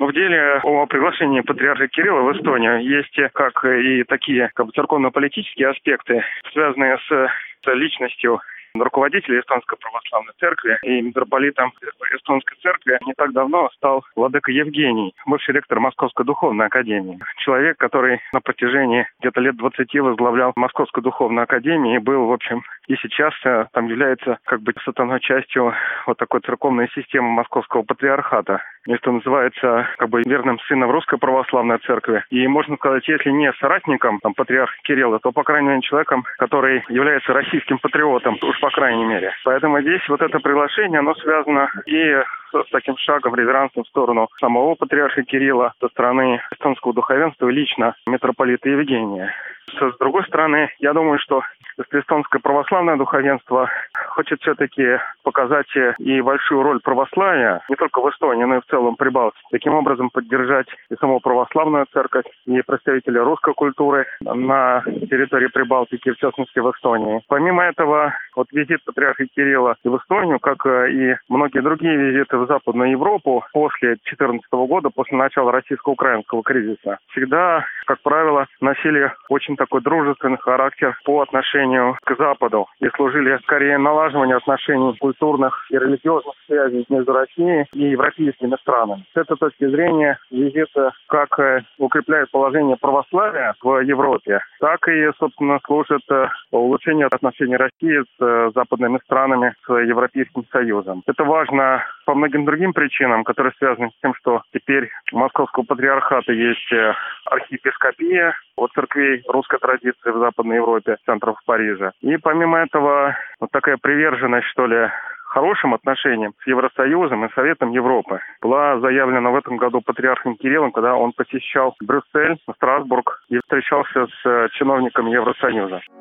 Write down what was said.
в деле о приглашении патриарха Кирилла в Эстонию есть как и такие церковно-политические аспекты, связанные с личностью руководителя Эстонской православной церкви и митрополитом Эстонской церкви не так давно стал владыка Евгений, бывший ректор Московской духовной академии. Человек, который на протяжении где-то лет 20 возглавлял Московскую духовную академию и был, в общем, и сейчас там является как бы составной частью вот такой церковной системы Московского патриархата. И что называется как бы верным сыном Русской православной церкви. И можно сказать, если не соратником патриарха Кирилла, то, по крайней мере, человеком, который является российским патриотом, уж по крайней мере. Поэтому здесь вот это приглашение, оно связано и с таким шагом, реверансом в сторону самого патриарха Кирилла со стороны эстонского духовенства и лично митрополита Евгения. С другой стороны, я думаю, что эстонское православное духовенство хочет все-таки показать и большую роль православия, не только в Эстонии, но и в целом Прибалтике. Таким образом поддержать и саму православную церковь, и представителей русской культуры на территории Прибалтики, в частности в Эстонии. Помимо этого, вот визит патриарха Кирилла в Эстонию, как и многие другие визиты в Западную Европу после 2014 года, после начала российско-украинского кризиса, всегда, как правило, носили очень такой дружественный характер по отношению к Западу и служили скорее налаживанию отношений культурных и религиозных связей между Россией и европейскими странами. С этой точки зрения визит как укрепляет положение православия в Европе, так и, собственно, служит улучшению отношений России с западными странами, с Европейским Союзом. Это важно по многим другим причинам, которые связаны с тем, что теперь у Московского патриархата есть архиепископия от церквей русской традиции в Западной Европе, центров в Париже. И помимо этого, вот такая приверженность, что ли, хорошим отношениям с Евросоюзом и Советом Европы была заявлена в этом году патриархом Кириллом, когда он посещал Брюссель, Страсбург и встречался с чиновниками Евросоюза.